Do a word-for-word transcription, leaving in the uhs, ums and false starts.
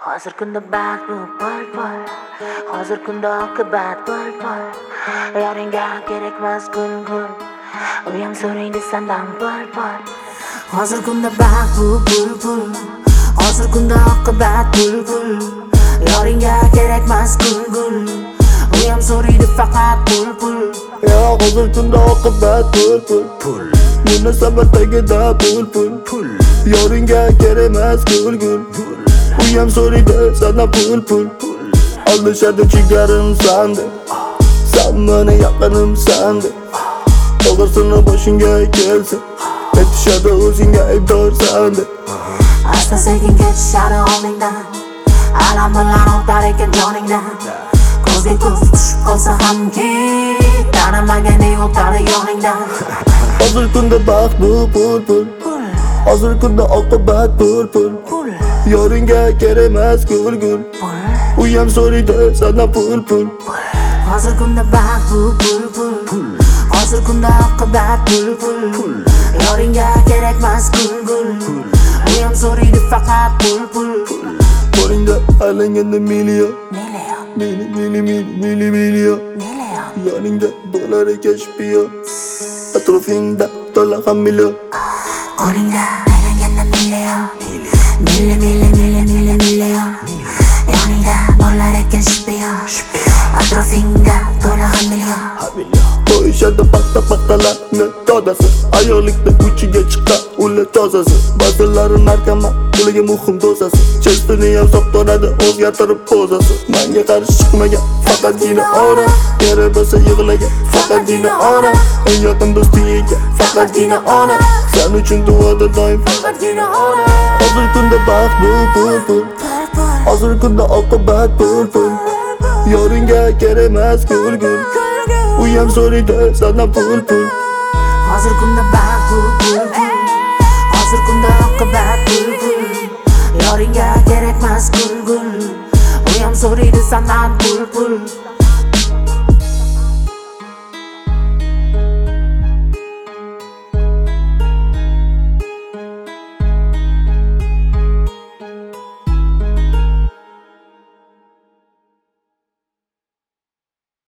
Hozir kunda baxt bu pul pul, hozir kunda oqibat pul pul. Yoringga kerakmas gul gul, uyam so'raydi sendan pul pul. Hozir kunda baxt bu pul pul, hozir kunda oqibat pul pul. Yoringga kerakmas gul gul, uyam so'raydi faqat pul pul. Ya hozir kunda oqibat pul pul pul. Munosabat tagida pul pul pul. Yoringga kerakmas gul gul, uyam so'raydi sendan pul pul. Alışadi jigarim sende, sen meni yaqinim sende. To'g'risini boshingga kelsa, aytishadi o'zingga aybdor sende. Asta sekin ketishadi oldingdan, alam bilan o'tar ekan joningdan. Ko'zga ko'z tushib qolsa hamki, tanimagandek o'tadi yoningdan. Hozir kunda baxt bu pul pul, hozir kunda oqibat pul pul. Yoringga kerakmas gul gul, uyam so'raydi sendan pul pul. Hozir kunda baxt bu pul pul, hozir kunda oqibat pul pul. Yoringga kerakmas gul gul, uyam so'raydi faqat pul pul. Qo'lingda aylanganda million, Million, mili mili mili mili million. million. Yoningda bo'lar ekan shpiyon, atrofingda to'la ham million. Qo'lingda aylanganda million, milli milli milli milli million. Yoningda bo'lar ekan shpiyon, atrofingda to'la ham million. Qo'yishadi paxta paxtalarni todasi, ayollikda uchiga chiqqan ular tozasi. Ba'zilari narkoman, puliga muhim dozasi. Chestini ham soptoradi, o'zgartirib pozasi. Menga qarshi chiqmagan faqatgina ona, kerak bo'lsa yig'lagan faqatgina ona. Eng yaqin do'stingga faqatgina ona, sen uchun duoda doim faqatgina ona. Hozir kunda baxt bu pul pul, hozir kunda oqibat pul pul. Yoringga kerakmas gul gul, uyam so'raydi sendan pul pul. Hozir kunda baxt bu pul pul, hozir kunda oqibat pul pul. Yoringga kerakmas gul gul, uyam so'raydi sendan pul pul.